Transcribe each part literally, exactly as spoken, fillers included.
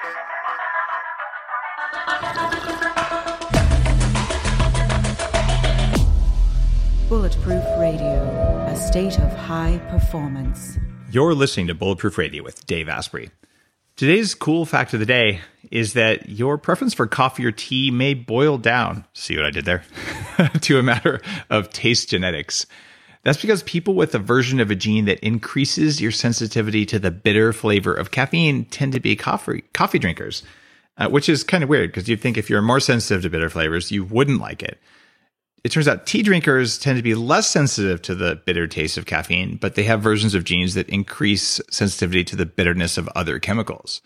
Bulletproof Radio, a state of high performance. You're listening to Bulletproof Radio with Dave Asprey. Today's cool fact of the day is that your preference for coffee or tea may boil down, see what I did there, to a matter of taste genetics. That's because people with a version of a gene that increases your sensitivity to the bitter flavor of caffeine tend to be coffee coffee drinkers, uh, which is kind of weird because you'd think if you're more sensitive to bitter flavors, you wouldn't like it. It turns out tea drinkers tend to be less sensitive to the bitter taste of caffeine, but they have versions of genes that increase sensitivity to the bitterness of other chemicals.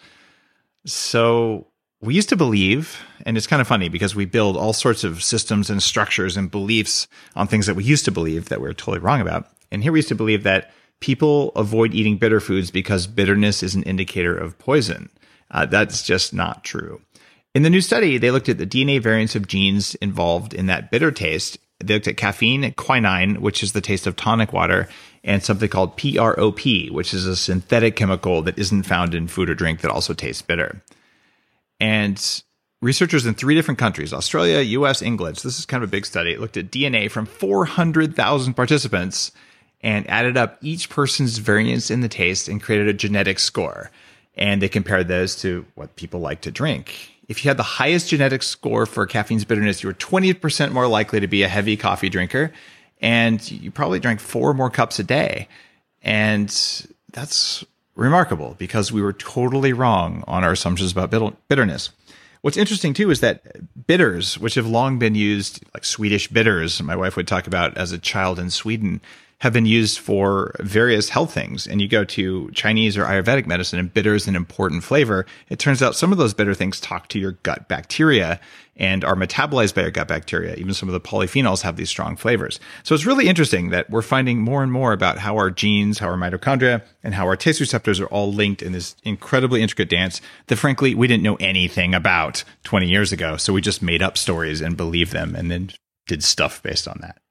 So we used to believe, and it's kind of funny because we build all sorts of systems and structures and beliefs on things that we used to believe that we're totally wrong about. And here we used to believe that people avoid eating bitter foods because bitterness is an indicator of poison. Uh, that's just not true. In the new study, they looked at the D N A variants of genes involved in that bitter taste. They looked at caffeine, quinine, which is the taste of tonic water, and something called P R O P, which is a synthetic chemical that isn't found in food or drink that also tastes bitter. And researchers in three different countries, Australia, U S, England, so this is kind of a big study, looked at D N A from four hundred thousand participants and added up each person's variance in the taste and created a genetic score. And they compared those to what people like to drink. If you had the highest genetic score for caffeine's bitterness, you were twenty percent more likely to be a heavy coffee drinker, and you probably drank four more cups a day. And that's remarkable because we were totally wrong on our assumptions about bitterness. What's interesting too is that bitters, which have long been used, like Swedish bitters, my wife would talk about as a child in Sweden, have been used for various health things. And you go to Chinese or Ayurvedic medicine and bitter is an important flavor. It turns out some of those bitter things talk to your gut bacteria and are metabolized by your gut bacteria. Even some of the polyphenols have these strong flavors. So it's really interesting that we're finding more and more about how our genes, how our mitochondria, and how our taste receptors are all linked in this incredibly intricate dance that frankly, we didn't know anything about twenty years ago. So we just made up stories and believed them and then did stuff based on that.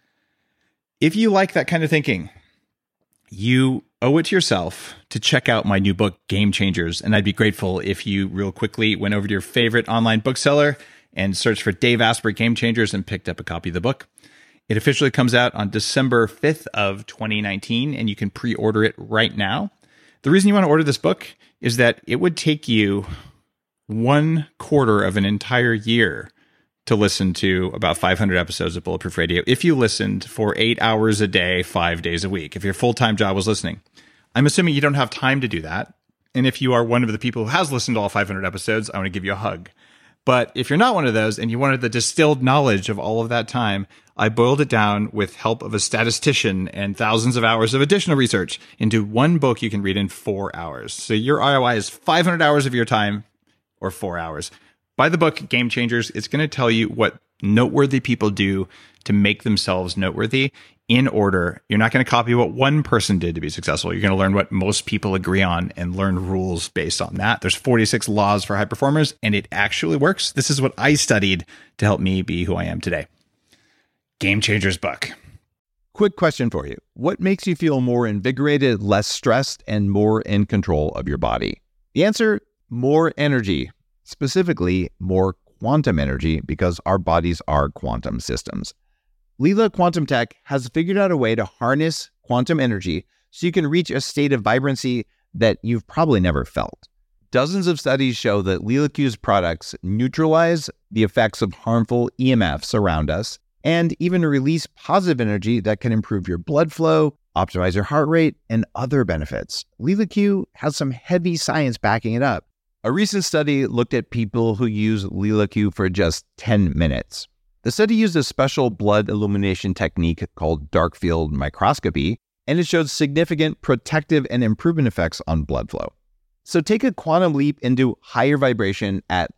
If you like that kind of thinking, you owe it to yourself to check out my new book, Game Changers. And I'd be grateful if you real quickly went over to your favorite online bookseller and searched for Dave Asprey Game Changers and picked up a copy of the book. It officially comes out on December fifth of twenty nineteen, and you can pre-order it right now. The reason you want to order this book is that it would take you one quarter of an entire year to listen to about five hundred episodes of Bulletproof Radio if you listened for eight hours a day, five days a week, if your full-time job was listening. I'm assuming you don't have time to do that. And if you are one of the people who has listened to all five hundred episodes, I want to give you a hug. But if you're not one of those and you wanted the distilled knowledge of all of that time, I boiled it down with help of a statistician and thousands of hours of additional research into one book you can read in four hours. So your R O I is five hundred hours of your time or four hours. Buy the book, Game Changers. It's going to tell you what noteworthy people do to make themselves noteworthy in order. You're not going to copy what one person did to be successful. You're going to learn what most people agree on and learn rules based on that. There's forty-six laws for high performers, and it actually works. This is what I studied to help me be who I am today. Game Changers book. Quick question for you. What makes you feel more invigorated, less stressed, and more in control of your body? The answer, more energy. Specifically, more quantum energy, because our bodies are quantum systems. Leela Quantum Tech has figured out a way to harness quantum energy so you can reach a state of vibrancy that you've probably never felt. Dozens of studies show that LeelaQ's products neutralize the effects of harmful E M Fs around us and even release positive energy that can improve your blood flow, optimize your heart rate, and other benefits. LeelaQ has some heavy science backing it up. A recent study looked at people who use LeelaQ for just ten minutes. The study used a special blood illumination technique called dark field microscopy, and it showed significant protective and improvement effects on blood flow. So take a quantum leap into higher vibration at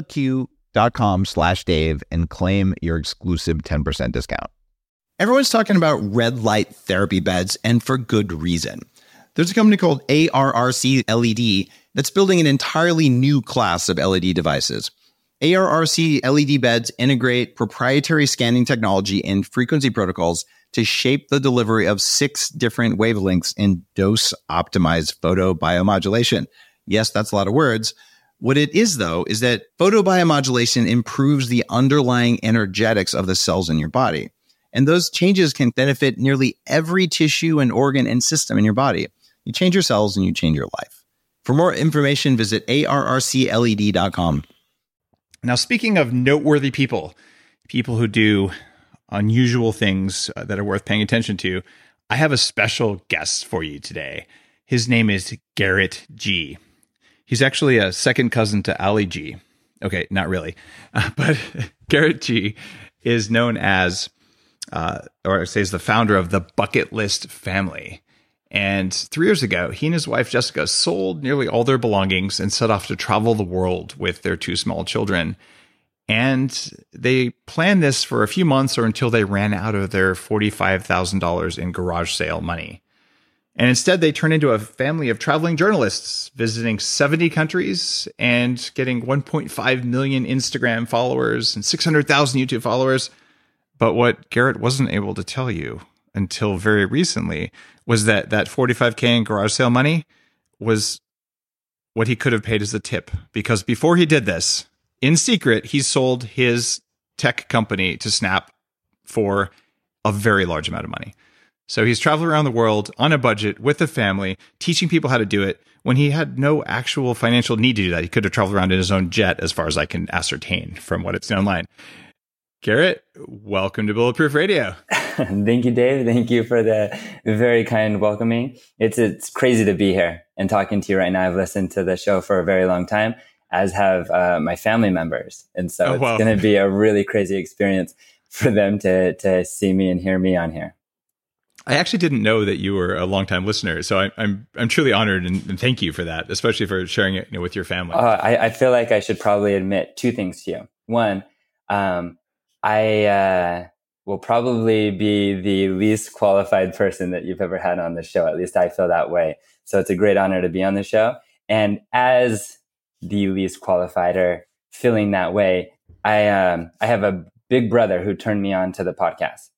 leelaq.com slash Dave and claim your exclusive ten percent discount. Everyone's talking about red light therapy beds, and for good reason. There's a company called A R R C L E D that's building an entirely new class of L E D devices. A R R C L E D beds integrate proprietary scanning technology and frequency protocols to shape the delivery of six different wavelengths in dose-optimized photobiomodulation. Yes, that's a lot of words, What it is, though, is that photobiomodulation improves the underlying energetics of the cells in your body. And those changes can benefit nearly every tissue and organ and system in your body. You change your cells and you change your life. For more information, visit A R R C L E D dot com. Now, speaking of noteworthy people, people who do unusual things uh, that are worth paying attention to, I have a special guest for you today. His name is Garrett G. He's actually a second cousin to Ali G. Okay, not really. Uh, but Garrett G is known as, uh, or says the founder of the Bucket List family. And three years ago, he and his wife, Jessica, sold nearly all their belongings and set off to travel the world with their two small children. And they planned this for a few months or until they ran out of their forty-five thousand dollars in garage sale money. And instead, they turned into a family of traveling journalists, visiting seventy countries and getting one point five million Instagram followers and six hundred thousand YouTube followers. But what Garrett wasn't able to tell you until very recently was that that forty-five K in garage sale money was what he could have paid as a tip. Because before he did this, in secret, he sold his tech company to Snap for a very large amount of money. So he's traveling around the world on a budget with a family, teaching people how to do it when he had no actual financial need to do that. He could have traveled around in his own jet, as far as I can ascertain from what it's online. Garrett, welcome to Bulletproof Radio. Thank you, Dave. Thank you for the very kind welcoming. It's it's crazy to be here and talking to you right now. I've listened to the show for a very long time, as have uh, my family members. And so oh, it's wow. going to be a really crazy experience for them to to see me and hear me on here. I actually didn't know that you were a longtime listener, so I, I'm I'm truly honored and, and thank you for that, especially for sharing it, you know, with your family. Uh, I, I feel like I should probably admit two things to you. One, um, I uh, will probably be the least qualified person that you've ever had on the show. At least I feel that way. So it's a great honor to be on the show. And as the least qualified, or feeling that way, I um, I have a big brother who turned me on to the podcast.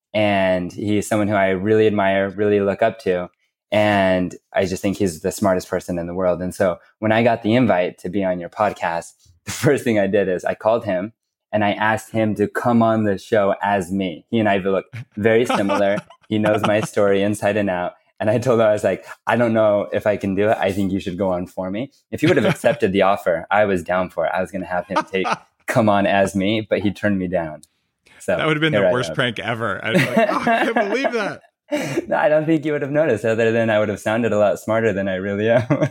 And he's someone who I really admire, really look up to. And I just think he's the smartest person in the world. And so when I got the invite to be on your podcast, the first thing I did is I called him and I asked him to come on the show as me. He and I look very similar. He knows my story inside and out. And I told him, I was like, I don't know if I can do it. I think you should go on for me. If he would have accepted the offer, I was down for it. I was going to have him take, come on as me, but he turned me down. So that would have been the worst prank ever. I was like, oh, I can't believe that. No, I don't think you would have noticed, other than I would have sounded a lot smarter than I really am.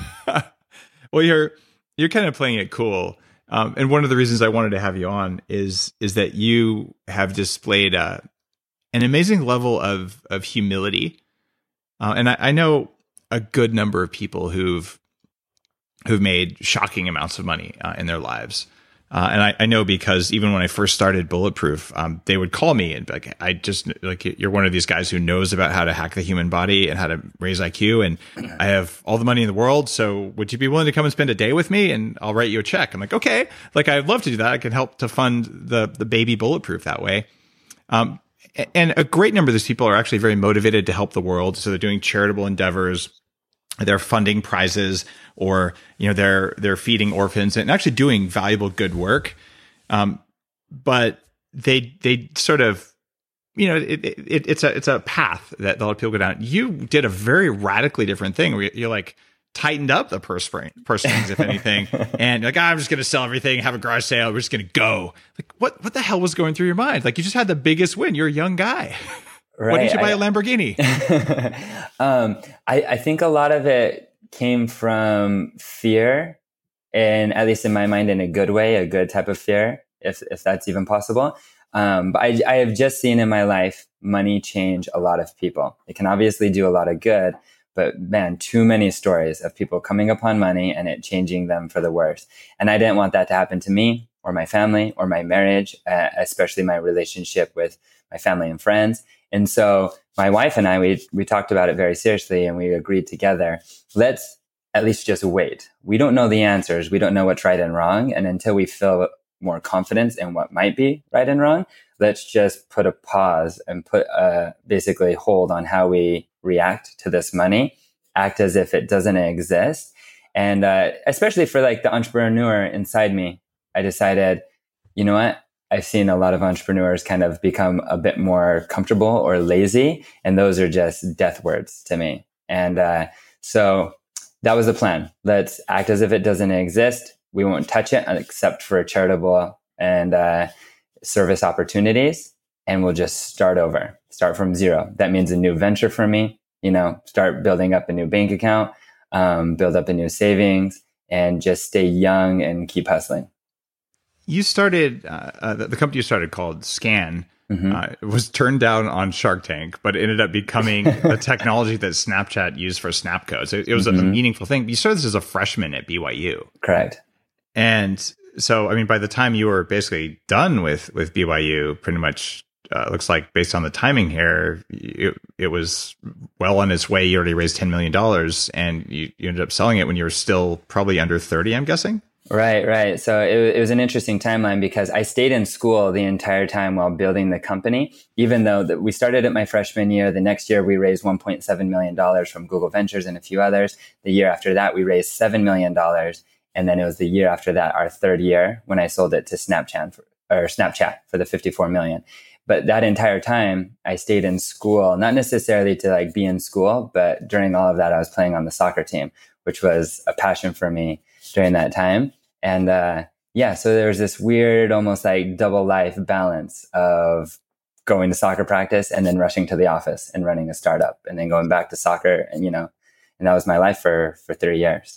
Well, you're you're kind of playing it cool. Um, and one of the reasons I wanted to have you on is is that you have displayed uh, an amazing level of of humility. Uh, and I, I know a good number of people who've who've made shocking amounts of money uh, in their lives. Uh, and I, I know because even when I first started Bulletproof, um, they would call me and be like, I just like, you're one of these guys who knows about how to hack the human body and how to raise I Q. And I have all the money in the world. So would you be willing to come and spend a day with me and I'll write you a check? I'm like, okay, like, I'd love to do that. I can help to fund the, the baby Bulletproof that way. Um, and a great number of these people are actually very motivated to help the world. So they're doing charitable endeavors. They're funding prizes, or you know, they're they're feeding orphans and actually doing valuable good work. Um, but they they sort of, you know, it, it, it's a it's a path that a lot of people go down. You did a very radically different thing where you're like tightened up the purse string, purse strings, if anything, and like, oh, I'm just going to sell everything, have a garage sale, we're just going to go. Like, what what the hell was going through your mind? Like, you just had the biggest win. You're a young guy. Right. Why didn't you buy I, a Lamborghini? um, I, I think a lot of it came from fear, and at least in my mind, in a good way, a good type of fear, if if that's even possible. Um, but I, I have just seen in my life money change a lot of people. It can obviously do a lot of good, but man, too many stories of people coming upon money and it changing them for the worse. And I didn't want that to happen to me or my family or my marriage, uh, especially my relationship with my family and friends. And so my wife and I, we we talked about it very seriously, and we agreed together, let's at least just wait. We don't know the answers. We don't know what's right and wrong. And until we feel more confidence in what might be right and wrong, let's just put a pause and put a basically hold on how we react to this money, act as if it doesn't exist, And uh, especially for like the entrepreneur inside me, I decided, you know what? I've seen a lot of entrepreneurs kind of become a bit more comfortable or lazy. And those are just death words to me. And uh, so that was the plan. Let's act as if it doesn't exist. We won't touch it except for charitable and uh, service opportunities. And we'll just start over, start from zero. That means a new venture for me, you know, start building up a new bank account, um, build up a new savings, and just stay young and keep hustling. You started, uh, uh, the, the company you started called Scan Mm-hmm. uh, was turned down on Shark Tank, but it ended up becoming the technology that Snapchat used for Snapcode. So it, it was mm-hmm. a meaningful thing. You started this as a freshman at B Y U. Correct. And so, I mean, by the time you were basically done with, with B Y U, pretty much uh, looks like based on the timing here, it, it was well on its way. You already raised ten million dollars and you, you ended up selling it when you were still probably under thirty, I'm guessing. Right, right. So it, it was an interesting timeline because I stayed in school the entire time while building the company, even though that we started at my freshman year. The next year, we raised one point seven million dollars from Google Ventures and a few others. The year after that, we raised seven million dollars. And then it was the year after that, our third year, when I sold it to Snapchat for, or Snapchat for the fifty-four million dollars. But that entire time, I stayed in school, not necessarily to like be in school, but during all of that, I was playing on the soccer team, which was a passion for me during that time. And uh, yeah, so there was this weird, almost like double life balance of going to soccer practice and then rushing to the office and running a startup and then going back to soccer. And, you know, and that was my life for, for three years.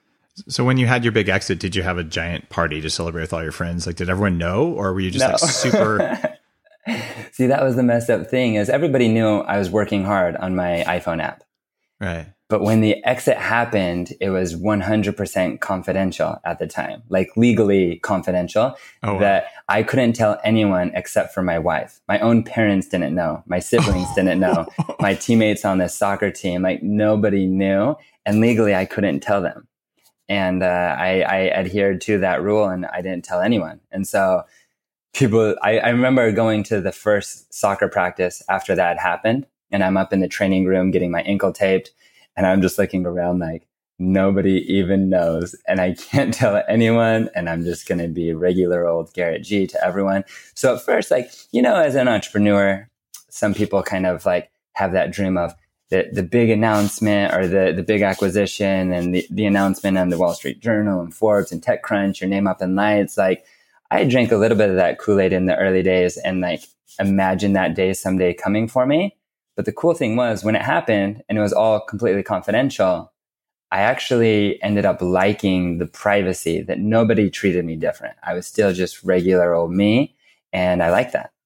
So when you had your big exit, did you have a giant party to celebrate with all your friends? Like, did everyone know, or were you just no. like super? See, that was the messed up thing is everybody knew I was working hard on my iPhone app. Right. But when the exit happened, it was one hundred percent confidential at the time, like legally confidential, oh, wow. that I couldn't tell anyone except for my wife. My own parents didn't know. My siblings didn't know. My teammates on the soccer team, like nobody knew. And legally, I couldn't tell them. And uh, I, I adhered to that rule and I didn't tell anyone. And so people, I, I remember going to the first soccer practice after that happened. And I'm up in the training room getting my ankle taped. And I'm just looking around like nobody even knows. And I can't tell anyone. And I'm just going to be regular old Garrett G to everyone. So at first, like, you know, as an entrepreneur, some people kind of like have that dream of the, the big announcement or the, the big acquisition and the, the announcement on the Wall Street Journal and Forbes and TechCrunch, your name up in lights. Like I drank a little bit of that Kool-Aid in the early days and like imagine that day someday coming for me. But the cool thing was when it happened and it was all completely confidential, I actually ended up liking the privacy that nobody treated me different. I was still just regular old me. And I like that.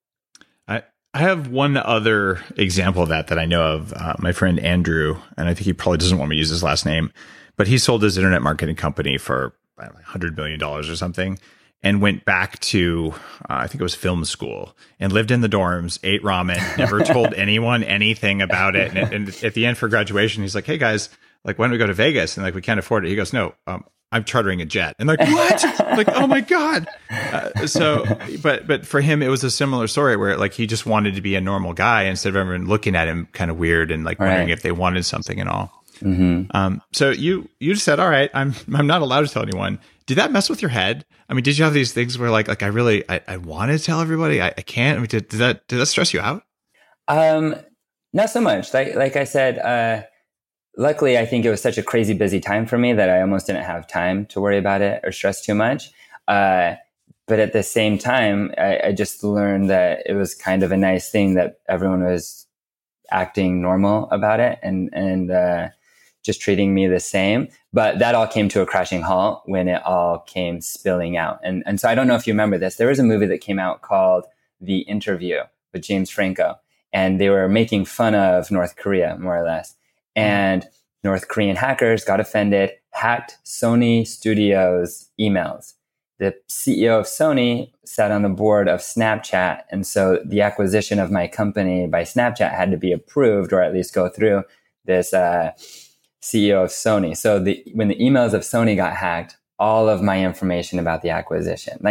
I, I have one other example of that that I know of. Uh, my friend Andrew, and I think he probably doesn't want me to use his last name, but he sold his internet marketing company for I don't know, one hundred billion dollars or something. And went back to, uh, I think it was film school, and lived in the dorms, ate ramen, never told anyone anything about it. And, and at the end for graduation, he's like, "Hey guys, like when do we go to Vegas?" And like, "We can't afford it." He goes, "No, um, I'm chartering a jet." And like, "What?" Like, "Oh my God." Uh, so, but, but for him, it was a similar story where like, he just wanted to be a normal guy instead of everyone looking at him kind of weird and like wondering right. if they wanted something and all. Mm-hmm. Um, so you, you just said, all right, I'm, I'm not allowed to tell anyone. Did that mess with your head? I mean, did you have these things where like, like I really, I, I want to tell everybody, I, I can't. I mean, did, did that, did that stress you out? Um, not so much. Like, like I said, uh, luckily I think it was such a crazy busy time for me that I almost didn't have time to worry about it or stress too much. Uh, but at the same time, I, I just learned that it was kind of a nice thing that everyone was acting normal about it and, and, uh, just treating me the same. But that all came to a crashing halt when it all came spilling out. And, and so I don't know if you remember this. There was a movie that came out called The Interview with James Franco. And they were making fun of North Korea, more or less. And North Korean hackers got offended, hacked Sony Studios' emails. The C E O of Sony sat on the board of Snapchat. And so the acquisition of my company by Snapchat had to be approved or at least go through this uh C E O of Sony. So the when the emails of Sony got hacked, all of my information about the acquisition, like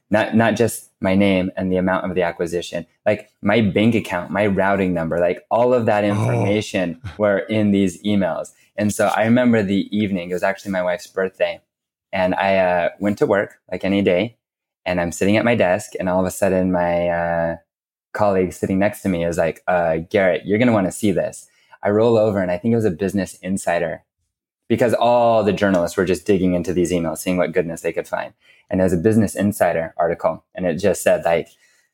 not, not just my name and the amount of the acquisition, like my bank account, my routing number, like all of that information oh. were in these emails. And so I remember the evening, it was actually my wife's birthday, and I uh, went to work like any day, and I'm sitting at my desk, and all of a sudden my uh, colleague sitting next to me is like, uh, Garrett, you're going to want to see this. I roll over, and I think it was a Business Insider, because all the journalists were just digging into these emails, seeing what goodness they could find. And there was a Business Insider article, and it just said like,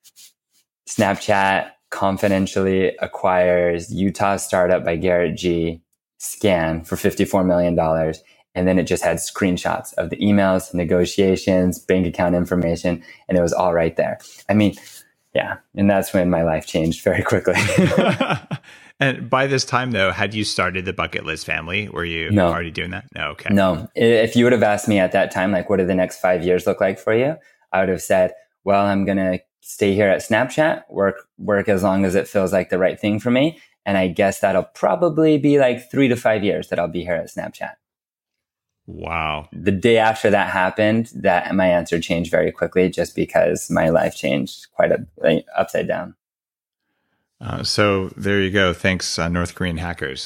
Snapchat confidentially acquires Utah startup by Garrett G. Scan for fifty-four million dollars. And then it just had screenshots of the emails, negotiations, bank account information, and it was all right there. I mean, yeah. And that's when my life changed very quickly. And by this time, though, had you started the Bucket List family? Were you no. already doing that? No, okay. No. If you would have asked me at that time, like, what do the next five years look like for you? I would have said, well, I'm going to stay here at Snapchat, work, work as long as it feels like the right thing for me. And I guess that'll probably be like three to five years that I'll be here at Snapchat. Wow. The day after that happened, that my answer changed very quickly, just because my life changed quite a like, upside down. Uh, so there you go. Thanks, uh, North Korean hackers.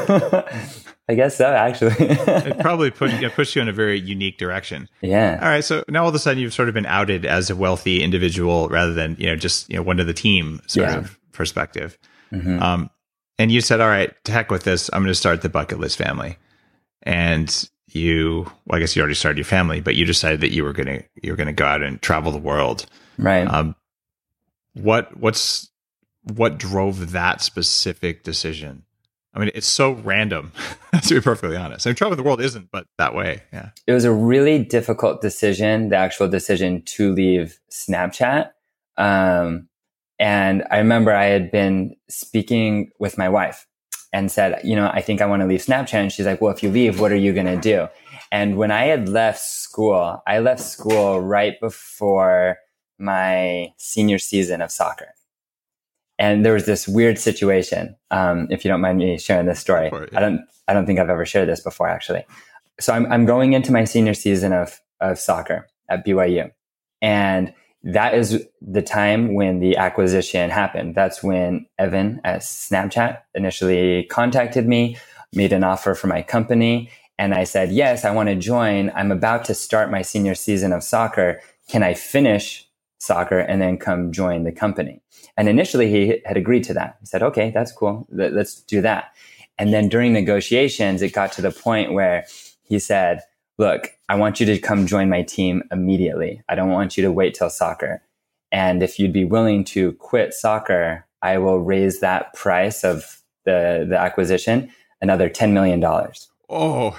I guess so, actually. It probably put, you know, puts you in a very unique direction. Yeah. All right. So now all of a sudden you've sort of been outed as a wealthy individual rather than, you know, just, you know, one of the team sort yeah. of perspective. Mm-hmm. Um, and you said, all right, to heck with this. I'm going to start the Bucket List family. And you, well, I guess you already started your family, but you decided that you were going to, you were going to go out and travel the world. Right. Um, what, what's, what drove that specific decision? I mean, it's so random, to be perfectly honest. I mean, travel the world isn't, but that way. Yeah. It was a really difficult decision, the actual decision to leave Snapchat. Um, and I remember I had been speaking with my wife and said, you know, I think I want to leave Snapchat. And she's like, well, if you leave, what are you going to do? And when I had left school, I left school right before my senior season of soccer. And there was this weird situation. Um, if you don't mind me sharing this story, it, yeah. I don't, I don't think I've ever shared this before, actually. So I'm, I'm going into my senior season of, of soccer at B Y U. And that is the time when the acquisition happened. That's when Evan at Snapchat initially contacted me, made an offer for my company. And I said, yes, I want to join. I'm about to start my senior season of soccer. Can I finish soccer and then come join the company? And initially he had agreed to that. He said, okay, that's cool. Let's do that. And then during negotiations, it got to the point where he said, look, I want you to come join my team immediately. I don't want you to wait till soccer. And if you'd be willing to quit soccer, I will raise that price of the, the acquisition another ten million dollars. Oh.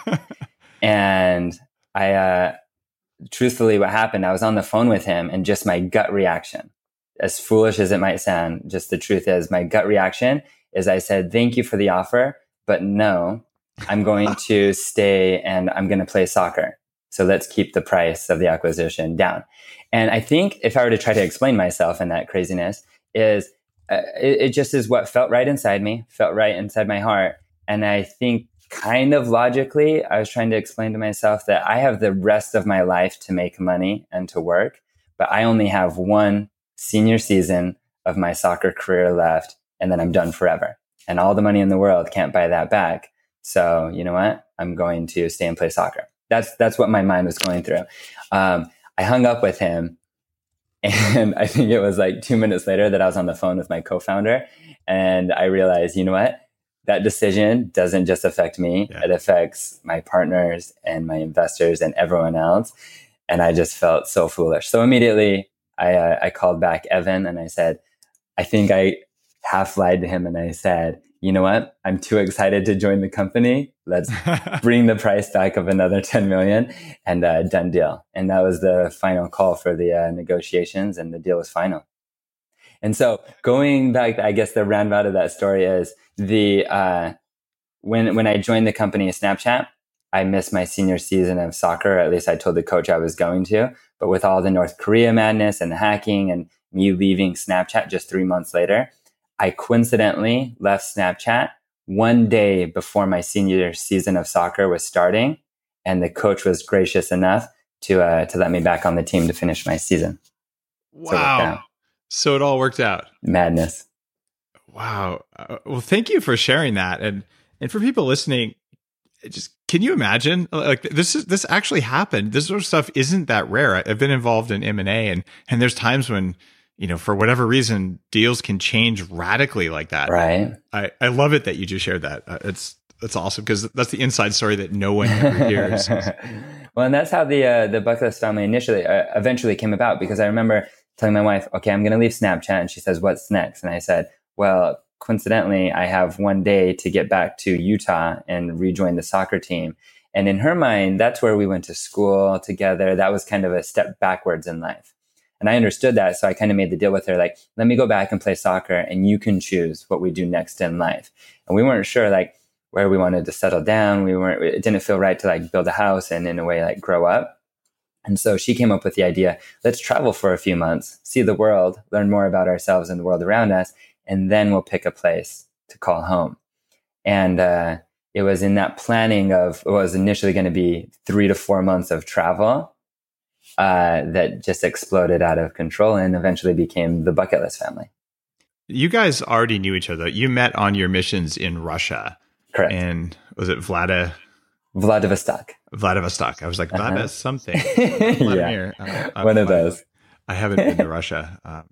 And I, uh, truthfully, what happened, I was on the phone with him, and just my gut reaction, as foolish as it might sound, just the truth is my gut reaction is I said, thank you for the offer, but no, I'm going to stay and I'm going to play soccer. So let's keep the price of the acquisition down. And I think if I were to try to explain myself in that craziness is uh, it, it just is what felt right inside me, felt right inside my heart. And I think kind of logically, I was trying to explain to myself that I have the rest of my life to make money and to work, but I only have one senior season of my soccer career left, and then I'm done forever. And all the money in the world can't buy that back. So you know what? I'm going to stay and play soccer. That's that's what my mind was going through. Um, I hung up with him, and I think it was like two minutes later that I was on the phone with my co-founder, and I realized, you know what? That decision doesn't just affect me. Yeah. It affects my partners and my investors and everyone else. And I just felt so foolish. So immediately I, uh, I called back Evan and I said, I think I half lied to him. And I said, you know what? I'm too excited to join the company. Let's bring the price back of another ten million and uh, done deal. And that was the final call for the uh, negotiations, and the deal was final. And so going back, I guess the roundabout of that story is the, uh, when, when I joined the company Snapchat, I missed my senior season of soccer. At least I told the coach I was going to, but with all the North Korea madness and the hacking and me leaving Snapchat just three months later, I coincidentally left Snapchat one day before my senior season of soccer was starting. And the coach was gracious enough to uh, to let me back on the team to finish my season. Wow. So, so it all worked out. Madness. Wow. Uh, well, thank you for sharing that. And and for people listening, just can you imagine, like, this is this actually happened. This sort of stuff isn't that rare. I've been involved in M and A, and and there's times when, you know, for whatever reason, deals can change radically like that. Right. I, I love it that you just shared that. Uh, it's it's awesome, because that's the inside story that no one ever hears. Well, and that's how the uh, the Bucket List family initially, uh, eventually came about, because I remember telling my wife, okay, I'm going to leave Snapchat. And she says, what's next? And I said, well, coincidentally, I have one day to get back to Utah and rejoin the soccer team. And in her mind, that's where we went to school together. That was kind of a step backwards in life. And I understood that. So I kind of made the deal with her, like, let me go back and play soccer, and you can choose what we do next in life. And we weren't sure, like, where we wanted to settle down. We weren't, it didn't feel right to, like, build a house and in a way, like, grow up. And so she came up with the idea, let's travel for a few months, see the world, learn more about ourselves and the world around us, and then we'll pick a place to call home. And uh, it was in that planning of what was initially going to be three to four months of travel uh, that just exploded out of control and eventually became the Bucket List family. You guys already knew each other. You met on your missions in Russia. Correct. And was it Vlada? Vladivostok. Vladivostok. I was like, Vlada Uh-huh. something. Yeah. Uh, uh, One of Vlada. those. I haven't been to Russia. Um,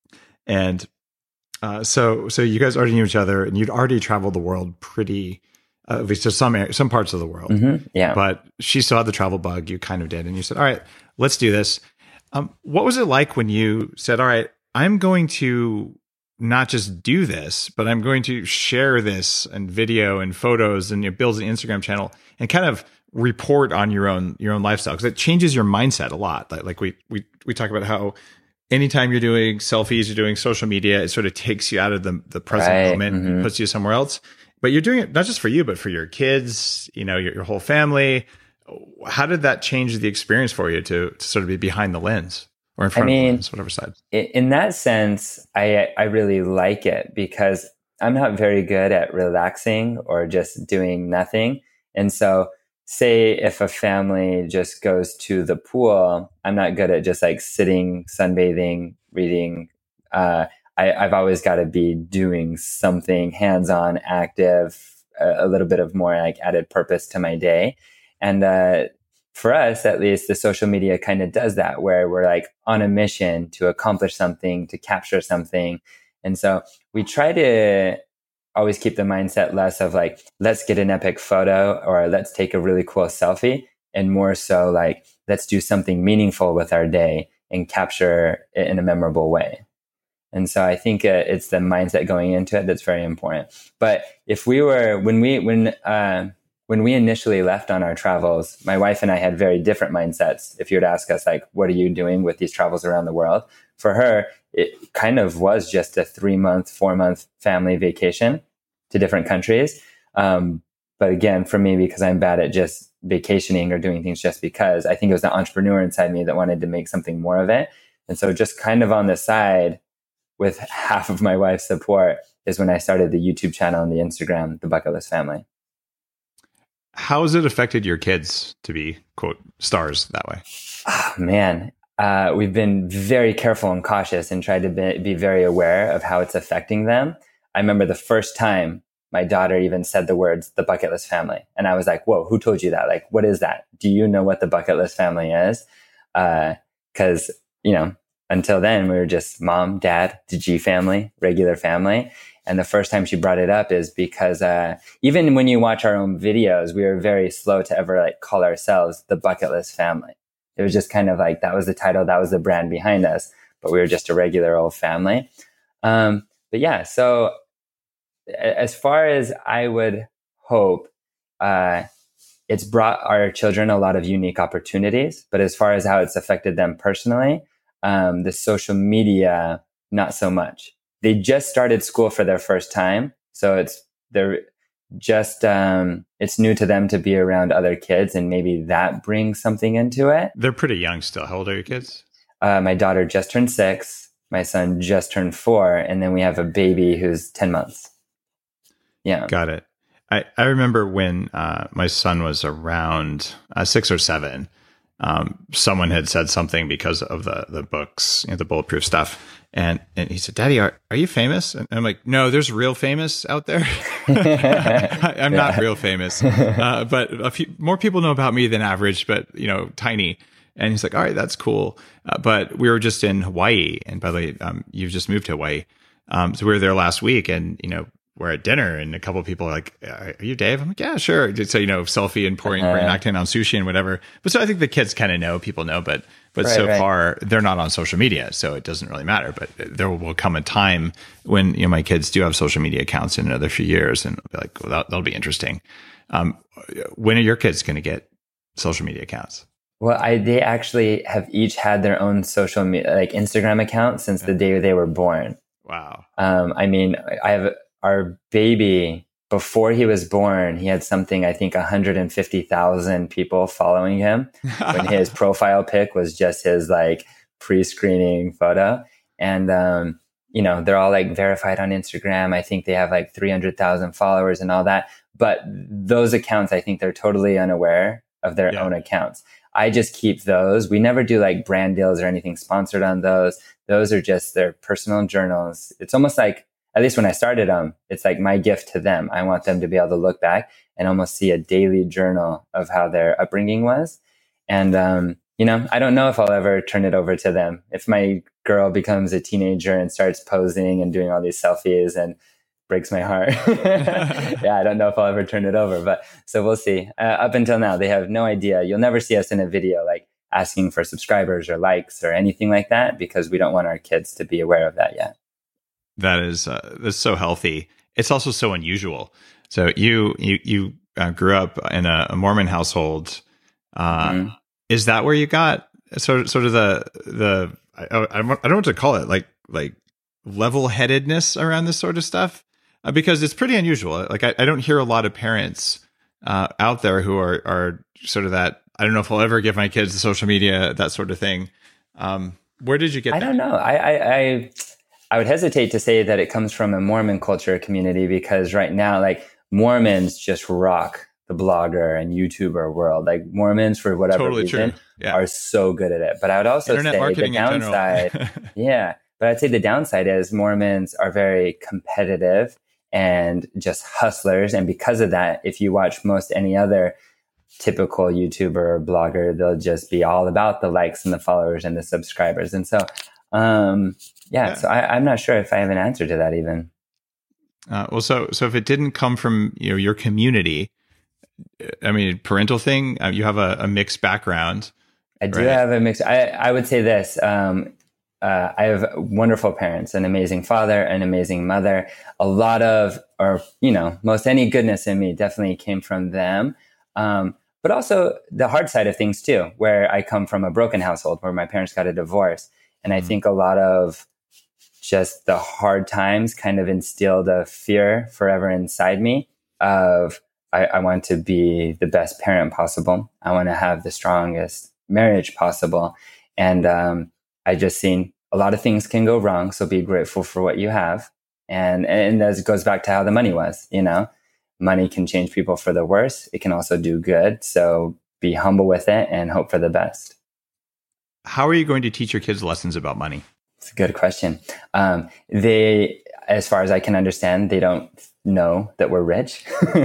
and uh, so so you guys already knew each other, and you'd already traveled the world pretty, uh, at least to some area, some parts of the world. Mm-hmm. Yeah. But she still had the travel bug. You kind of did. And you said, all right, let's do this. Um, what was it like when you said, all right, I'm going to not just do this, but I'm going to share this and video and photos, and you build an Instagram channel and kind of report on your own your own lifestyle, because it changes your mindset a lot. Like, like we we we talk about how anytime you're doing selfies, you're doing social media, it sort of takes you out of the the present Right. moment Mm-hmm. and puts you somewhere else. But you're doing it not just for you, but for your kids, you know, your, your whole family. How did that change the experience for you to, to sort of be behind the lens or in front I mean, of the lens, whatever side? In that sense, I I really like it, because I'm not very good at relaxing or just doing nothing. And so, say if a family just goes to the pool, I'm not good at just like sitting, sunbathing, reading. Uh, I, I've always got to be doing something hands-on, active, a, a little bit of more like added purpose to my day. And uh, for us, at least, the social media kind of does that, where we're like on a mission to accomplish something, to capture something. And so we try to always keep the mindset less of like, let's get an epic photo or let's take a really cool selfie, and more so like, let's do something meaningful with our day and capture it in a memorable way. And so I think uh, it's the mindset going into it that's very important. But if we were, when we, when, uh, when we initially left on our travels, my wife and I had very different mindsets. If you were to ask us, like, what are you doing with these travels around the world? For her, it kind of was just a three month, four month family vacation to different countries. Um, but again, for me, because I'm bad at just vacationing or doing things just because, I think it was the entrepreneur inside me that wanted to make something more of it. And so just kind of on the side, with half of my wife's support, is when I started the YouTube channel and the Instagram, The Bucket List Family. How has it affected your kids to be, quote, stars that way? Oh, man, uh, we've been very careful and cautious and tried to be, be very aware of how it's affecting them. I remember the first time my daughter even said the words, the Bucket List Family. And I was like, whoa, who told you that? Like, what is that? Do you know what the Bucket List Family is? Uh, cause, you know, until then we were just mom, dad, the G family, regular family. And the first time she brought it up is because, uh, even when you watch our own videos, we were very slow to ever like call ourselves the Bucket List Family. It was just kind of like, that was the title, that was the brand behind us, but we were just a regular old family. Um, but yeah, so as far as I would hope, uh, it's brought our children a lot of unique opportunities, but as far as how it's affected them personally, um, the social media, not so much. They just started school for their first time. So it's, they're just, um, it's new to them to be around other kids, and maybe that brings something into it. They're pretty young still. How old are your kids? Uh, my daughter just turned six. My son just turned four. And then we have a baby who's ten months. Yeah. Got it. I, I remember when uh, my son was around uh, six or seven, um, someone had said something because of the the books, you know, the bulletproof stuff. And and he said, "Daddy, are, are you famous?" And I'm like, "No, there's real famous out there. I, I'm not real famous, uh, but a few more people know about me than average, but you know, tiny." And he's like, "All right, that's cool." Uh, but we were just in Hawaii, and by the way, um, you've just moved to Hawaii, um, so we were there last week, and you know, we're at dinner, and a couple of people are like, "Are you Dave?" I'm like, "Yeah, sure." So you know, selfie and pouring, uh, acting on sushi and whatever. But so I think the kids kind of know, people know, but. But right, so right. far, they're not on social media, so it doesn't really matter. But there will come a time when you know my kids do have social media accounts in another few years, and I'll be like, well, that, that'll be interesting. Um, when are your kids going to get social media accounts? Well, I they actually have each had their own social media, like Instagram account, since the day they were born. Wow. Um, I mean, I have our baby. Before he was born, he had something, I think, one hundred fifty thousand people following him when his profile pic was just his like pre-screening photo. And, um, you know, they're all like verified on Instagram. I think they have like three hundred thousand followers and all that. But those accounts, I think they're totally unaware of their yeah. own accounts. I just keep those. We never do like brand deals or anything sponsored on those. Those are just their personal journals. It's almost like, at least when I started them, it's like my gift to them. I want them to be able to look back and almost see a daily journal of how their upbringing was. And, um, you know, I don't know if I'll ever turn it over to them. If my girl becomes a teenager and starts posing and doing all these selfies and breaks my heart, yeah, I don't know if I'll ever turn it over. But so we'll see. Uh, up until now, they have no idea. You'll never see us in a video like asking for subscribers or likes or anything like that, because we don't want our kids to be aware of that yet. That is uh, that's so healthy. It's also so unusual. So you you you uh, grew up in a, a Mormon household. Uh, mm-hmm. Is that where you got sort of sort of the the I, I, I don't know what to call it, like like level headedness around this sort of stuff? Uh, because it's pretty unusual. Like I, I don't hear a lot of parents uh, out there who are are sort of that. I don't know if I'll ever give my kids the social media, that sort of thing. Um, where did you get? I that? don't know. I. I, I I would hesitate to say that it comes from a Mormon culture community, because right now, like Mormons just rock the blogger and YouTuber world. Like Mormons, for whatever totally reason, yeah. are so good at it. But I would also Internet say the downside, yeah, but I'd say the downside is Mormons are very competitive and just hustlers. And because of that, if you watch most any other typical YouTuber or blogger, they'll just be all about the likes and the followers and the subscribers. And so, um, Yeah, yeah, so I, I'm not sure if I have an answer to that even. Uh, well, so so if it didn't come from you know your community, I mean, parental thing, uh, you have a, a mixed background. I do right? have a mixed. I I would say this. Um, uh, I have wonderful parents, an amazing father, an amazing mother. A lot of, or you know, most any goodness in me definitely came from them. Um, but also the hard side of things too, where I come from a broken household where my parents got a divorce. And I mm-hmm. think a lot of just the hard times kind of instilled a fear forever inside me of, I, I want to be the best parent possible. I want to have the strongest marriage possible. And um, I just seen a lot of things can go wrong. So be grateful for what you have. And, and that goes back to how the money was, you know, money can change people for the worse. It can also do good. So be humble with it and hope for the best. How are you going to teach your kids lessons about money? It's a good question. Um, they, as far as I can understand, they don't know that we're rich.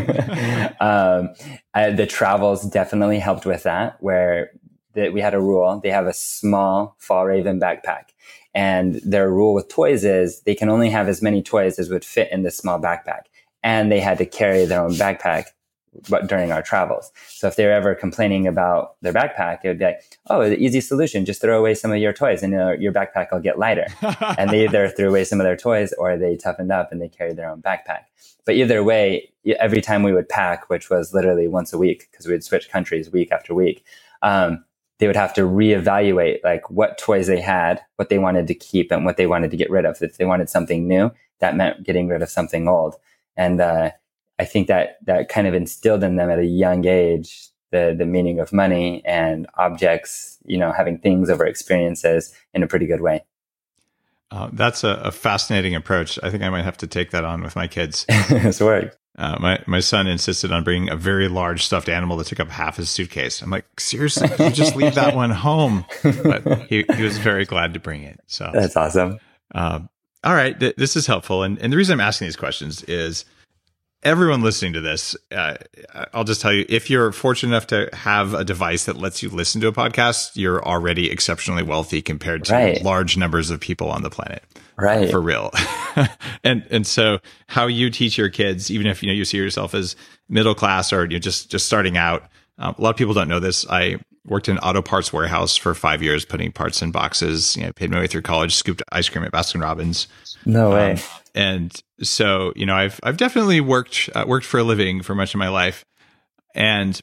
um, I, the travels definitely helped with that, where the, we had a rule. They have a small Fjällräven backpack. And their rule with toys is they can only have as many toys as would fit in this small backpack. And they had to carry their own backpack but during our travels. So if they're ever complaining about their backpack, it would be like, oh, the easy solution, just throw away some of your toys and uh, your backpack will get lighter. And they either threw away some of their toys or they toughened up and they carried their own backpack. But either way, every time we would pack, which was literally once a week, because we would switch countries week after week, um, they would have to reevaluate like what toys they had, what they wanted to keep and what they wanted to get rid of. If they wanted something new, that meant getting rid of something old. And, uh, I think that that kind of instilled in them at a young age the the meaning of money and objects, you know, having things over experiences in a pretty good way. Uh, that's a, a fascinating approach. I think I might have to take that on with my kids. It's worked. Uh, my my son insisted on bringing a very large stuffed animal that took up half his suitcase. I'm like, seriously, you just leave that one home? But he, he was very glad to bring it. So that's awesome. Uh, all right, th- this is helpful, and and the reason I'm asking these questions is everyone listening to this. Uh, I'll just tell you, if you're fortunate enough to have a device that lets you listen to a podcast, you're already exceptionally wealthy compared to right. large numbers of people on the planet. Right. For real. and and so how you teach your kids, even if you know you see yourself as middle class or you're just just starting out. Um, a lot of people don't know this. I worked in an auto parts warehouse for five years, putting parts in boxes. You know, paid my way through college, scooped ice cream at Baskin Robbins. No way. Um, and so, you know, I've I've definitely worked uh, worked for a living for much of my life, and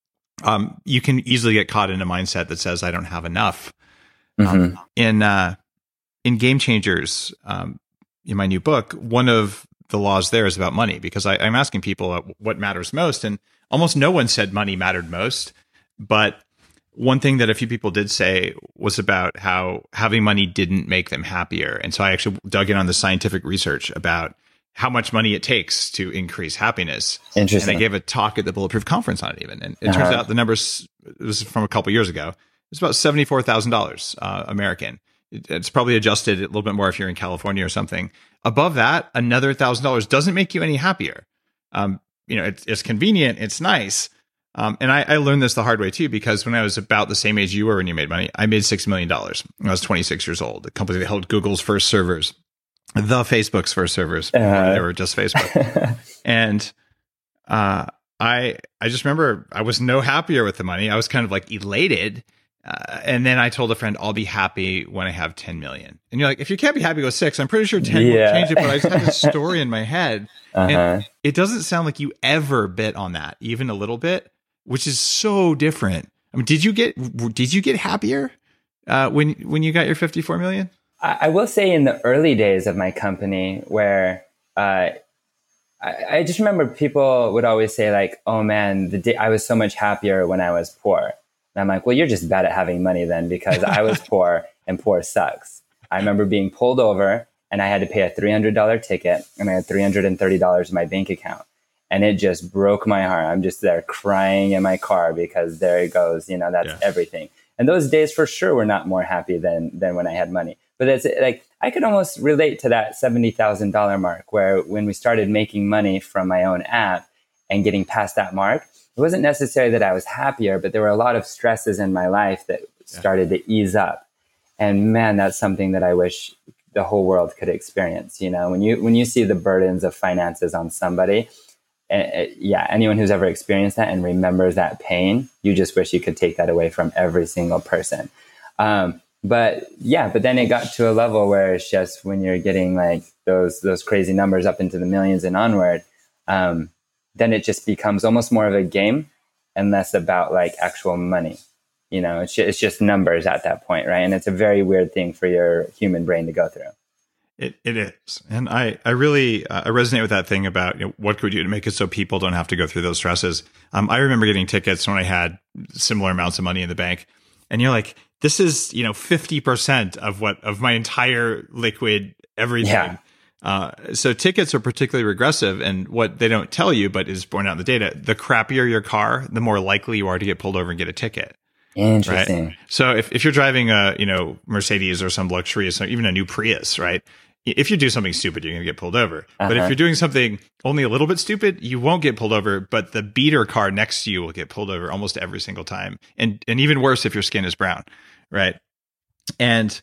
um, you can easily get caught in a mindset that says I don't have enough. Mm-hmm. Um, in uh, in Game Changers, um, in my new book, one of the laws there is about money, because I, I'm asking people uh, what matters most, and almost no one said money mattered most. But one thing that a few people did say was about how having money didn't make them happier. And so I actually dug in on the scientific research about how much money it takes to increase happiness. Interesting. And I gave a talk at the Bulletproof conference on it even. And it uh-huh. turns out the numbers, it was from a couple years ago, it's about seventy-four thousand dollars uh, American. It, it's probably adjusted a little bit more if you're in California or something. Above that, another one thousand dollars doesn't make you any happier. Um, you know, it's, it's convenient, it's nice. Um, and I, I learned this the hard way too, because when I was about the same age you were when you made money, I made six million dollars when I was twenty-six years old. The company that held Google's first servers, the Facebook's first servers, uh, they were just Facebook. and uh, I I just remember I was no happier with the money. I was kind of like elated. Uh, and then I told a friend, I'll be happy when I have ten million. And you're like, if you can't be happy with six, I'm pretty sure ten yeah. will change it. But I just had this story in my head. Uh-huh. And it doesn't sound like you ever bit on that, even a little bit, which is so different. I mean, did you get, did you get happier uh, when, when you got your fifty-four million? I, I will say in the early days of my company where, uh, I, I just remember people would always say like, oh man, the day I was so much happier when I was poor. And I'm like, well, you're just bad at having money then, because I was poor and poor sucks. I remember being pulled over and I had to pay a three hundred dollars ticket and I had three hundred thirty dollars in my bank account. And it just broke my heart. I'm just there crying in my car because there it goes. You know, that's yeah. everything. And those days for sure were not more happy than than when I had money. But it's like, I could almost relate to that seventy thousand dollars mark, where when we started making money from my own app and getting past that mark, it wasn't necessarily that I was happier, but there were a lot of stresses in my life that started yeah. to ease up. And man, that's something that I wish the whole world could experience. You know, when you when you see the burdens of finances on somebody, uh, yeah, anyone who's ever experienced that and remembers that pain, you just wish you could take that away from every single person. Um, but yeah, but then it got to a level where it's just when you're getting like those those crazy numbers up into the millions and onward, um, then it just becomes almost more of a game and less about like actual money. You know, it's just, it's just numbers at that point, right? And it's a very weird thing for your human brain to go through. It it is, and I I really uh, I resonate with that thing about, you know, what could we do to make it so people don't have to go through those stresses. Um, I remember getting tickets when I had similar amounts of money in the bank, and you're like, this is, you know, fifty percent of what of my entire liquid everything. Yeah. Uh, so tickets are particularly regressive, and what they don't tell you, but is borne out in the data, the crappier your car, the more likely you are to get pulled over and get a ticket. Interesting. Right? So if, if you're driving a, you know, Mercedes or some luxurious, or even a new Prius, right? If you do something stupid, you're going to get pulled over. Uh-huh. But if you're doing something only a little bit stupid, you won't get pulled over, but the beater car next to you will get pulled over almost every single time. And, and even worse if your skin is brown, right? And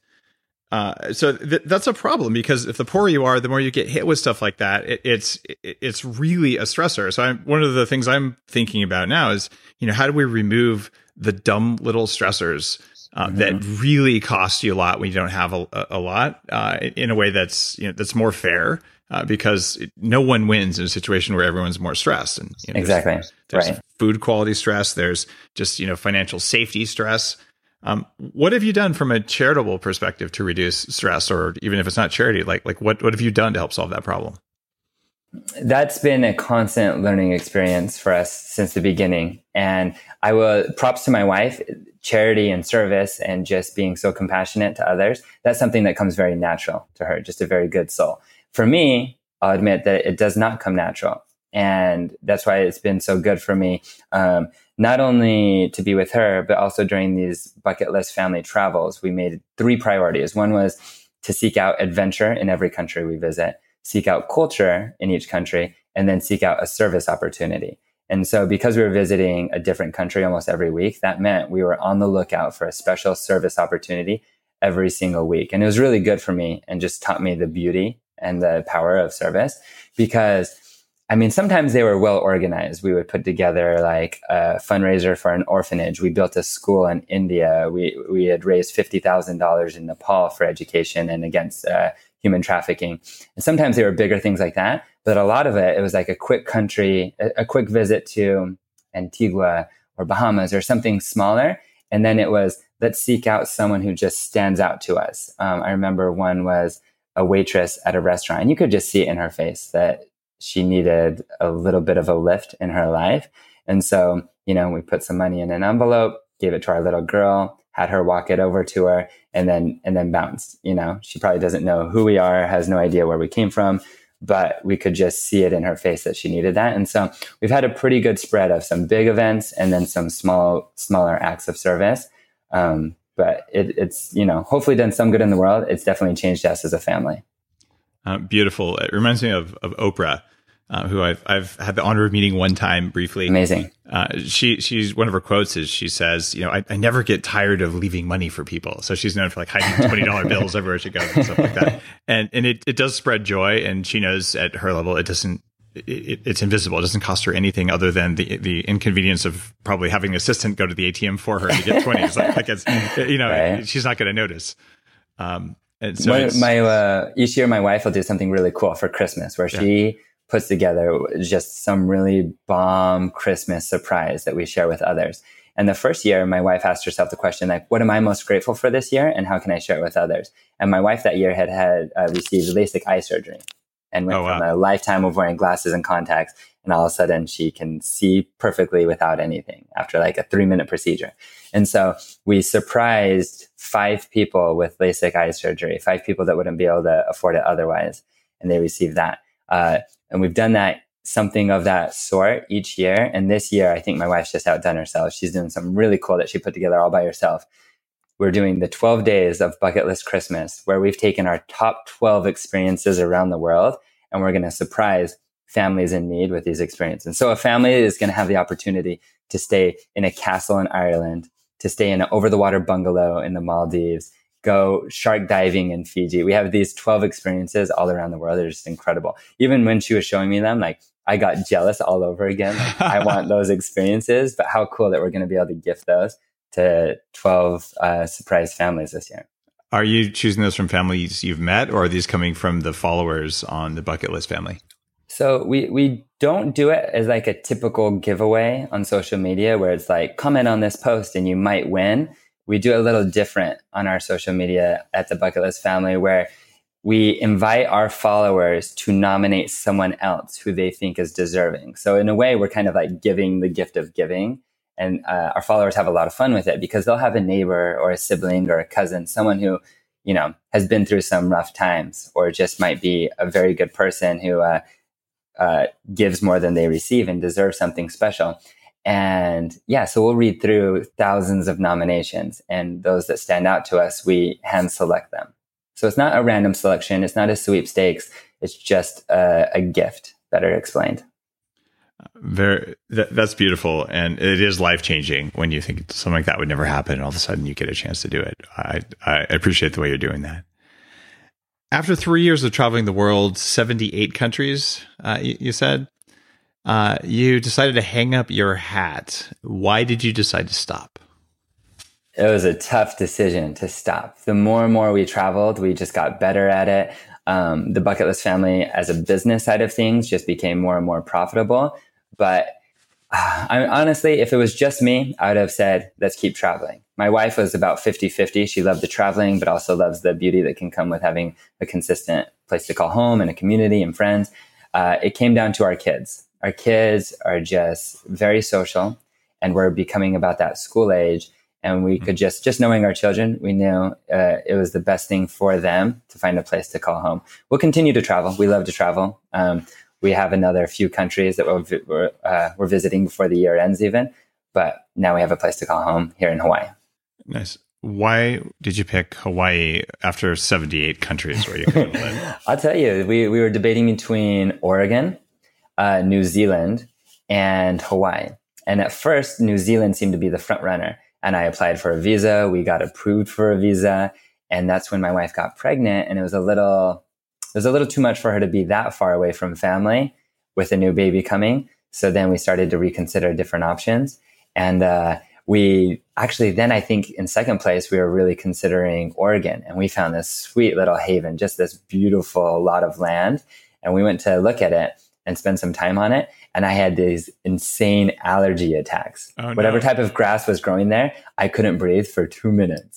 Uh, so th- that's a problem, because if the poorer you are, the more you get hit with stuff like that. It, it's it, it's really a stressor. So I'm, one of the things I'm thinking about now is, you know, how do we remove the dumb little stressors uh, mm-hmm. that really cost you a lot when you don't have a, a lot uh, in a way that's, you know, that's more fair, uh, because it, no one wins in a situation where everyone's more stressed. And you know, exactly, there's, there's right. food quality stress. There's just, you know, financial safety stress. Um, what have you done from a charitable perspective to reduce stress, or even if it's not charity, like like what, what have you done to help solve that problem? That's been a constant learning experience for us since the beginning. And I will, props to my wife, charity and service and just being so compassionate to others. That's something that comes very natural to her, just a very good soul. For me, I'll admit that it does not come natural. And that's why it's been so good for me, um, not only to be with her, but also during these bucket list family travels. We made three priorities. One was to seek out adventure in every country we visit, seek out culture in each country, and then seek out a service opportunity. And so because we were visiting a different country almost every week, that meant we were on the lookout for a special service opportunity every single week. And it was really good for me and just taught me the beauty and the power of service, because I mean, sometimes they were well organized. We would put together like a fundraiser for an orphanage. We built a school in India. We we had raised fifty thousand dollars in Nepal for education and against uh, human trafficking. And sometimes there were bigger things like that, but a lot of it, it was like a quick country, a, a quick visit to Antigua or Bahamas or something smaller. And then it was, let's seek out someone who just stands out to us. Um, I remember one was a waitress at a restaurant, and you could just see it in her face that she needed a little bit of a lift in her life. And so, you know, we put some money in an envelope, gave it to our little girl, had her walk it over to her, and then, and then bounced. You know, she probably doesn't know who we are, has no idea where we came from, but we could just see it in her face that she needed that. And so we've had a pretty good spread of some big events and then some small, smaller acts of service. Um, but it, it's, you know, hopefully done some good in the world. It's definitely changed us as a family. Uh, beautiful. It reminds me of, of Oprah, uh, who I've I've had the honor of meeting one time briefly. Amazing. Uh, she she's one of her quotes is she says, you know, I, I never get tired of leaving money for people. So she's known for like hiding twenty dollar bills everywhere she goes and stuff like that. And and it, it does spread joy. And she knows at her level it doesn't it, it's invisible. It doesn't cost her anything other than the the inconvenience of probably having an assistant go to the A T M for her to get twenties. like, like it's you know right. She's not going to notice. Um, And so my, my uh, each year, my wife will do something really cool for Christmas, where yeah. she puts together just some really bomb Christmas surprise that we share with others. And the first year, my wife asked herself the question, like, what am I most grateful for this year, and how can I share it with others? And my wife that year had had uh, received LASIK eye surgery, and went oh, wow. from a lifetime of wearing glasses and contacts, and all of a sudden she can see perfectly without anything after like a three minute procedure. And so we surprised five people with LASIK eye surgery, five people that wouldn't be able to afford it otherwise. And they received that. Uh, and we've done that, something of that sort each year. And this year, I think my wife's just outdone herself. She's doing something really cool that she put together all by herself. We're doing the twelve days of Bucket List Christmas, where we've taken our top twelve experiences around the world, and we're going to surprise families in need with these experiences. And so a family is going to have the opportunity to stay in a castle in Ireland, to stay in an over-the-water bungalow in the Maldives, go shark diving in Fiji. We have these twelve experiences all around the world. They're just incredible. Even when she was showing me them, like, I got jealous all over again. Like, I want those experiences, but how cool that we're going to be able to gift those to twelve uh, surprise families this year. Are you choosing those from families you've met, or are these coming from the followers on the Bucket List family? So we, we don't do it as like a typical giveaway on social media where it's like, comment on this post and you might win. We do it a little different on our social media at the Bucket List family, where we invite our followers to nominate someone else who they think is deserving. So in a way, we're kind of like giving the gift of giving. And uh, our followers have a lot of fun with it because they'll have a neighbor or a sibling or a cousin, someone who, you know, has been through some rough times, or just might be a very good person who uh, uh, gives more than they receive and deserves something special. And yeah, so we'll read through thousands of nominations, and those that stand out to us, we hand select them. So it's not a random selection. It's not a sweepstakes. It's just a, a gift, better explained. Very, that, that's beautiful. And it is life-changing when you think something like that would never happen, and all of a sudden you get a chance to do it. I, I appreciate the way you're doing that. After three years of traveling the world, seventy-eight countries, uh, you, you said, uh, you decided to hang up your hat. Why did you decide to stop? It was a tough decision to stop. The more and more we traveled, we just got better at it. Um, the Bucket List family as a business side of things just became more and more profitable. But uh, I, honestly, if it was just me, I would have said, let's keep traveling. My wife was about fifty-fifty. She loved the traveling, but also loves the beauty that can come with having a consistent place to call home and a community and friends. Uh, it came down to our kids. Our kids are just very social, and we're becoming about that school age. And we could just, just knowing our children, we knew uh, it was the best thing for them to find a place to call home. We'll continue to travel. We love to travel. Um, we have another few countries that we're, we're, uh, we're visiting before the year ends even. But now we have a place to call home here in Hawaii. Nice. Why did you pick Hawaii after seventy-eight countries where you could live? I'll tell you, we, we were debating between Oregon, uh, New Zealand, and Hawaii. And at first, New Zealand seemed to be the front runner. And I applied for a visa. We got approved for a visa. And that's when my wife got pregnant. And it was a little, it was a little too much for her to be that far away from family with a new baby coming. So then we started to reconsider different options. And uh, we actually, then I think in second place, we were really considering Oregon. And we found this sweet little haven, just this beautiful lot of land. And we went to look at it and spend some time on it. And I had these insane allergy attacks. Oh, no. Whatever type of grass was growing there, I couldn't breathe for two minutes.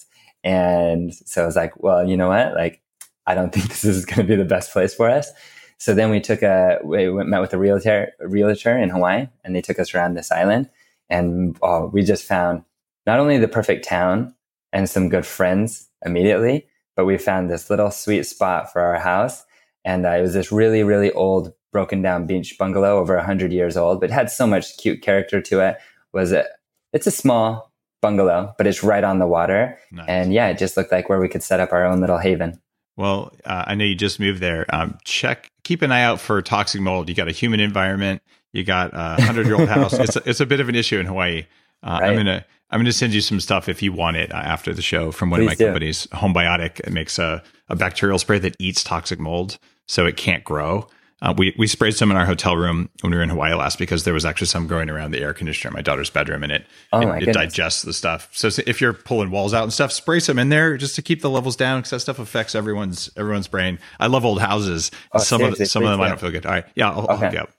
And so I was like, well, you know what? Like, I don't think this is going to be the best place for us. So then we took a, we went, met with a realtor, realtor in Hawaii, and they took us around this island. And oh, we just found not only the perfect town and some good friends immediately, but we found this little sweet spot for our house. And uh, it was this really, really old, broken down beach bungalow, over one hundred years old, but had so much cute character to it. Was it? It's a small bungalow, but it's right on the water. Nice. And yeah, it just looked like where we could set up our own little haven. Well, uh, I know you just moved there. Um, check, keep an eye out for toxic mold. You got a humid environment. You got a hundred-year-old house. It's a, it's a bit of an issue in Hawaii. Uh, right. I'm gonna I'm gonna send you some stuff if you want it uh, after the show from one Please of my do. companies, Homebiotic. It makes a, a bacterial spray that eats toxic mold, so it can't grow. Uh, we we sprayed some in our hotel room when we were in Hawaii last because there was actually some growing around the air conditioner in my daughter's bedroom, and it oh it, it digests the stuff. So if you're pulling walls out and stuff, spray some in there just to keep the levels down because that stuff affects everyone's everyone's brain. I love old houses. Oh, some of some of them I don't feel good. All right, yeah, I'll, okay. I'll hook you up.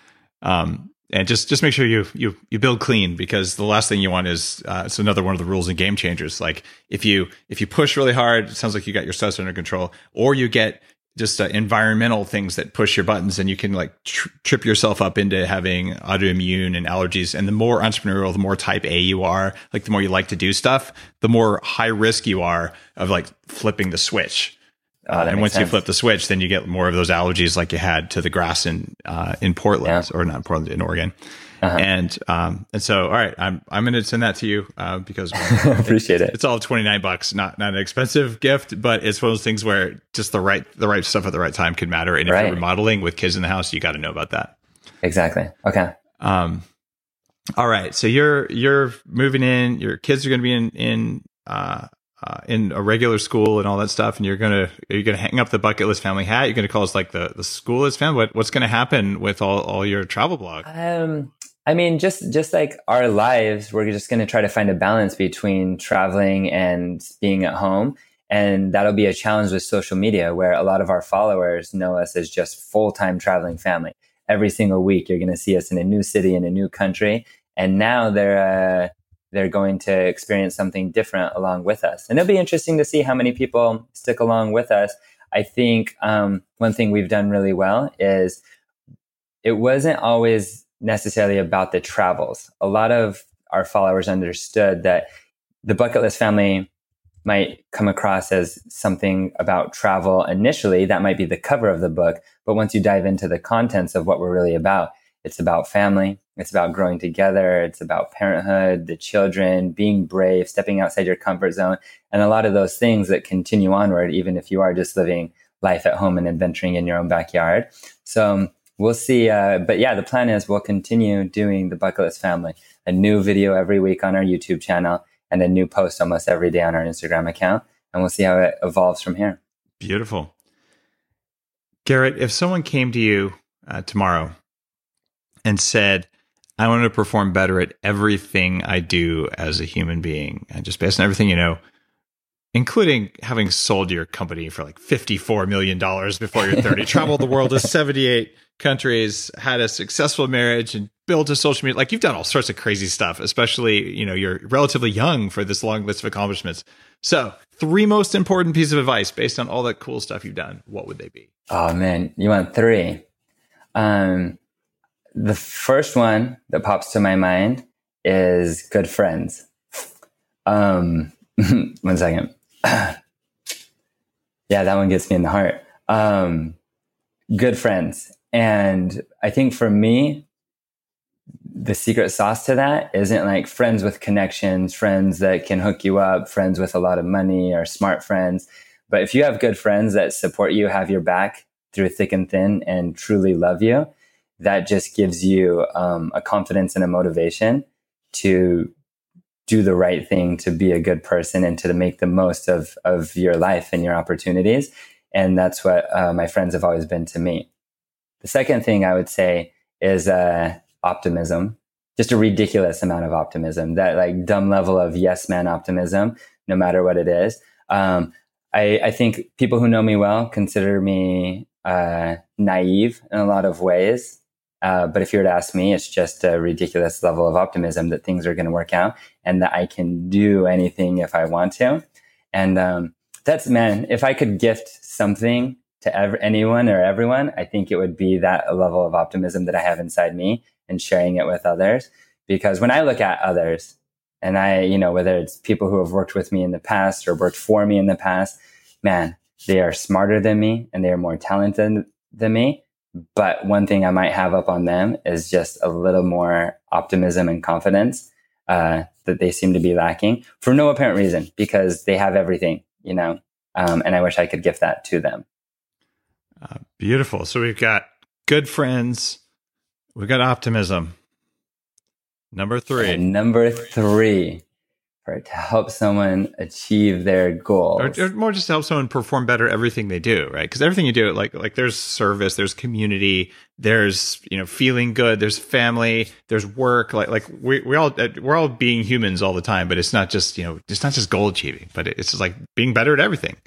Um, and just just make sure you you you build clean because the last thing you want is uh, it's another one of the rules in Game Changers. Like if you if you push really hard, it sounds like you got your stress under control, or you get just uh, environmental things that push your buttons and you can like tr- trip yourself up into having autoimmune and allergies. And the more entrepreneurial, the more type A you are, like the more you like to do stuff, the more high risk you are of like flipping the switch. Oh, uh, and once sense. you flip the switch, then you get more of those allergies like you had to the grass in, uh, in Portland yeah. or not Portland, in Oregon. Uh-huh. And, um, and so, all right, I'm, I'm going to send that to you, uh, because appreciate it. It's all twenty-nine bucks, not, not an expensive gift, but it's one of those things where just the right, the right stuff at the right time could matter. And if right. you're remodeling with kids in the house, you got to know about that. Exactly. Okay. Um, all right. So you're, you're moving in, your kids are going to be in, in, uh, uh, in a regular school and all that stuff. And you're going to, you're going to hang up the bucket list family hat. You're going to call us like the, the school list family. What, what's going to happen with all, all your travel blog? Um, I mean, just, just like our lives, we're just going to try to find a balance between traveling and being at home. And that'll be a challenge with social media where a lot of our followers know us as just full-time traveling family. Every single week, you're going to see us in a new city, in a new country. And now they're, uh, they're going to experience something different along with us. And it'll be interesting to see how many people stick along with us. I think um, one thing we've done really well is it wasn't always necessarily about the travels. A lot of our followers understood that the bucket list family might come across as something about travel initially. That might be the cover of the book. But once you dive into the contents of what we're really about, it's about family. It's about growing together. It's about parenthood, the children, being brave, stepping outside your comfort zone, and a lot of those things that continue onward, even if you are just living life at home and adventuring in your own backyard. So um, we'll see. Uh, but yeah, the plan is we'll continue doing the Bucket List Family, a new video every week on our YouTube channel and a new post almost every day on our Instagram account. And we'll see how it evolves from here. Beautiful. Garrett, if someone came to you uh, tomorrow and said, I want to perform better at everything I do as a human being, and just based on everything you know, including having sold your company for like fifty-four million dollars before you're thirty, traveled the world to seventy-eight countries, had a successful marriage, and built a social media. Like you've done all sorts of crazy stuff, especially, you know, you're relatively young for this long list of accomplishments. So three most important pieces of advice based on all that cool stuff you've done, what would they be? Oh man, you want three? Um, the first one that pops to my mind is good friends. Um, one second. Yeah, that one gets me in the heart. Um, good friends. and I think for me, the secret sauce to that isn't like friends with connections, friends that can hook you up, friends with a lot of money or smart friends. But if you have good friends that support you, have your back through thick and thin, and truly love you, that just gives you um, a confidence and a motivation to do the right thing, to be a good person, and to make the most of, of your life and your opportunities. And that's what uh, my friends have always been to me. The second thing I would say is uh, optimism, just a ridiculous amount of optimism, that like dumb level of yes man optimism, no matter what it is. Um, I, I think people who know me well consider me uh, naive in a lot of ways. Uh, but if you were to ask me, it's just a ridiculous level of optimism that things are going to work out and that I can do anything if I want to. And um, that's, man, if I could gift something to ever, anyone or everyone, I think it would be that level of optimism that I have inside me and sharing it with others. Because when I look at others, and I, you know, whether it's people who have worked with me in the past or worked for me in the past, man, they are smarter than me and they are more talented than me. But one thing I might have up on them is just a little more optimism and confidence uh, that they seem to be lacking for no apparent reason, because they have everything, you know, um, and I wish I could gift that to them. Uh, beautiful. So we've got good friends. We've got optimism. Number three. And number three, for to help someone achieve their goals, or, or more just to help someone perform better everything they do, right? Because everything you do, like like there's service, there's community, there's you know feeling good, there's family, there's work. Like like we we all we're all being humans all the time, but it's not just you know it's not just goal achieving, but it's just like being better at everything.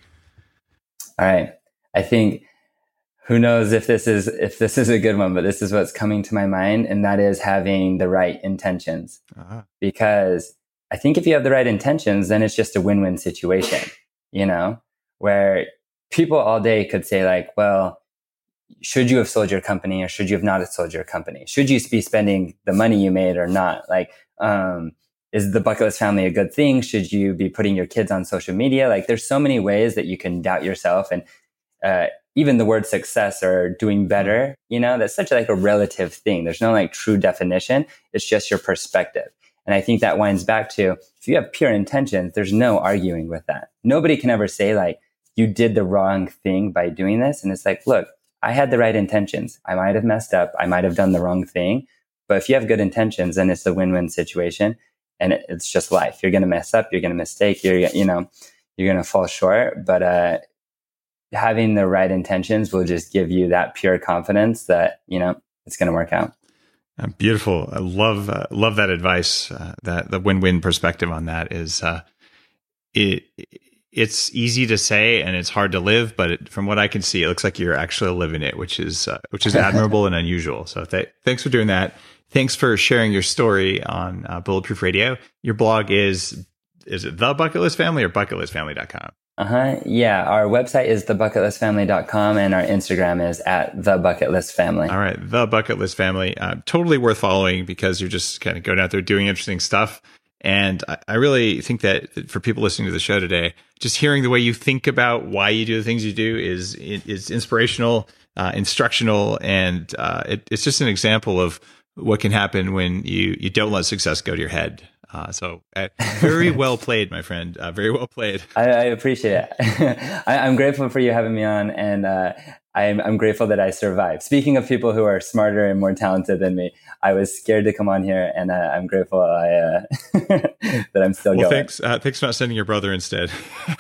All right, I think. Who knows if this is if this is a good one, but this is what's coming to my mind, and that is having the right intentions. Uh-huh. Because I think if you have the right intentions, then it's just a win-win situation, you know, where people all day could say like, well, should you have sold your company or should you have not have sold your company? Should you be spending the money you made or not? Like, um, is the bucket list family a good thing? Should you be putting your kids on social media? Like, there's so many ways that you can doubt yourself, and uh, even the word success or doing better, you know, that's such like a relative thing. There's no like true definition. It's just your perspective. And I think that winds back to, if you have pure intentions, there's no arguing with that. Nobody can ever say like, you did the wrong thing by doing this. And it's like, look, I had the right intentions. I might have messed up. I might have done the wrong thing. But if you have good intentions, then it's a win-win situation. And it, it's just life. You're going to mess up. You're going to mistake. You're, you know, you're going to fall short. But, uh, having the right intentions will just give you that pure confidence that, you know, it's going to work out. Uh, beautiful. I love, uh, love that advice. Uh, that the win-win perspective on that is, uh, it, it's easy to say and it's hard to live, but it, from what I can see, it looks like you're actually living it, which is, uh, which is admirable and unusual. So th- thanks for doing that. Thanks for sharing your story on uh, Bulletproof Radio. Your blog is, is it The Bucket List Family or bucket list family dot com? Uh-huh. Yeah. Our website is the bucket list family dot com and our Instagram is at The Bucket List Family. All right. The Bucket List Family. Uh, totally worth following because you're just kind of going out there doing interesting stuff. And I, I really think that for people listening to the show today, just hearing the way you think about why you do the things you do is, is inspirational, uh, instructional, and uh, it, it's just an example of what can happen when you, you don't let success go to your head. Uh, so uh, very well played, my friend. Uh, very well played. I, I appreciate it. I, I'm grateful for you having me on, and uh, I'm, I'm grateful that I survived. Speaking of people who are smarter and more talented than me, I was scared to come on here, and uh, I'm grateful I, uh, that I'm still well, going. Thanks, uh, thanks for not sending your brother instead.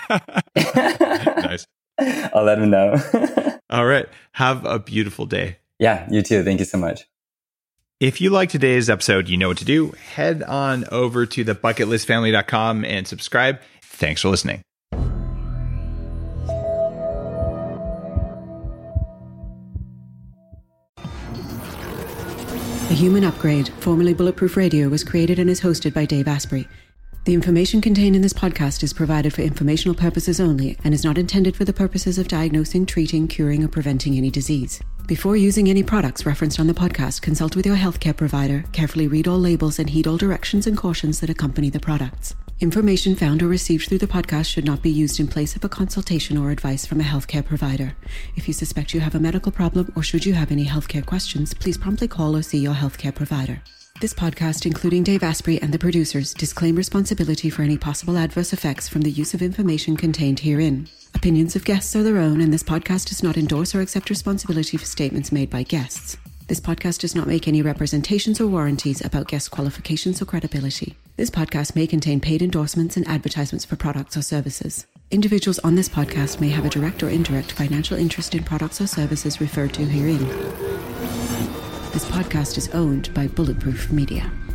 Nice. I'll let him know. All right. Have a beautiful day. Yeah, you too. Thank you so much. If you like today's episode, you know what to do. Head on over to the bucket list family dot com and subscribe. Thanks for listening. The Human Upgrade, formerly Bulletproof Radio, was created and is hosted by Dave Asprey. The information contained in this podcast is provided for informational purposes only and is not intended for the purposes of diagnosing, treating, curing, or preventing any disease. Before using any products referenced on the podcast, consult with your healthcare provider, carefully read all labels, and heed all directions and cautions that accompany the products. Information found or received through the podcast should not be used in place of a consultation or advice from a healthcare provider. If you suspect you have a medical problem or should you have any healthcare questions, please promptly call or see your healthcare provider. This podcast, including Dave Asprey and the producers, disclaim responsibility for any possible adverse effects from the use of information contained herein. Opinions of guests are their own, and this podcast does not endorse or accept responsibility for statements made by guests. This podcast does not make any representations or warranties about guest qualifications or credibility. This podcast may contain paid endorsements and advertisements for products or services. Individuals on this podcast may have a direct or indirect financial interest in products or services referred to herein. This podcast is owned by Bulletproof Media.